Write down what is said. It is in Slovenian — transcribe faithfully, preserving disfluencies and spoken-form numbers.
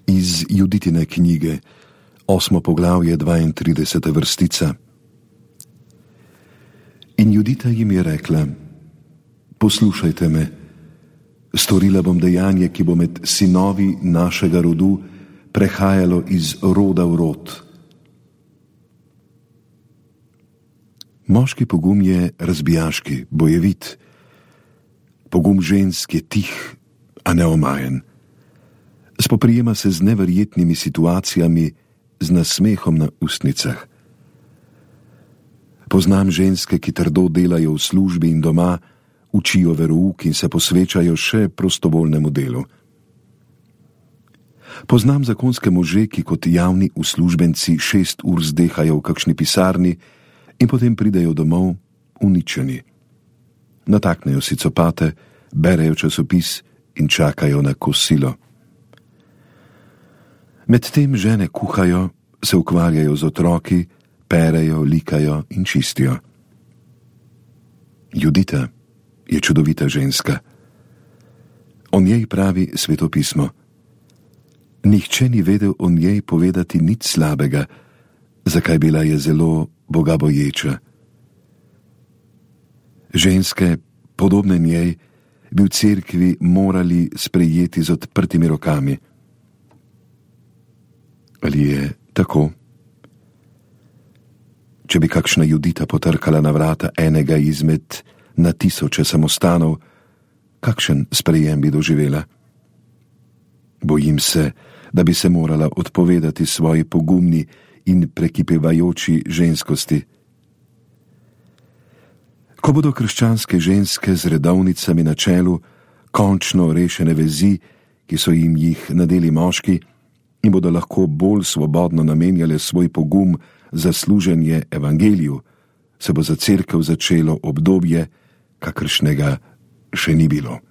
Iz Juditine knjige, osmo poglavje, dvaintrideseta vrstica. In Judita jim je rekla: poslušajte me, storila bom dejanje, ki bo med sinovi našega rodu prehajalo iz roda v rod. Moški pogum je razbijaški, bojevit. Pogum žensk je tih, a neomajen. Spoprijema se z neverjetnimi situacijami, z nasmehom na ustnicah. Poznam ženske, ki trdo delajo v službi in doma, učijo verouk in se posvečajo še prostovoljnemu delu. Poznam zakonske može, ki kot javni uslužbenci šest ur zdehajo v kakšni pisarni in potem pridejo domov uničeni. Nataknejo si copate, berejo časopis in čakajo na kosilo. Medtem žene kuhajo, se ukvarjajo z otroki, perejo, likajo in čistijo. Judita je čudovita ženska. O njej pravi Svetopismo: nihče ni vedel o njej povedati nič slabega, zakaj bila je zelo bogaboječa. Ženske, podobne njej, bi v cerkvi morali sprejeti z odprtimi rokami. Ali je tako? Če bi kakšna Judita potrkala na vrata enega izmed na tisoče samostanov, kakšen sprejem bi doživela? Bojim se, da bi se morala odpovedati svoji pogumni in prekipevajoči ženskosti. Ko bodo krščanske ženske z redovnicami na čelu končno rešene vezi, ki so jim jih nadeli moški, in bodo lahko bolj svobodno namenjale svoj pogum za služenje evangeliju, se bo za cerkev začelo obdobje, kakršnega še ni bilo.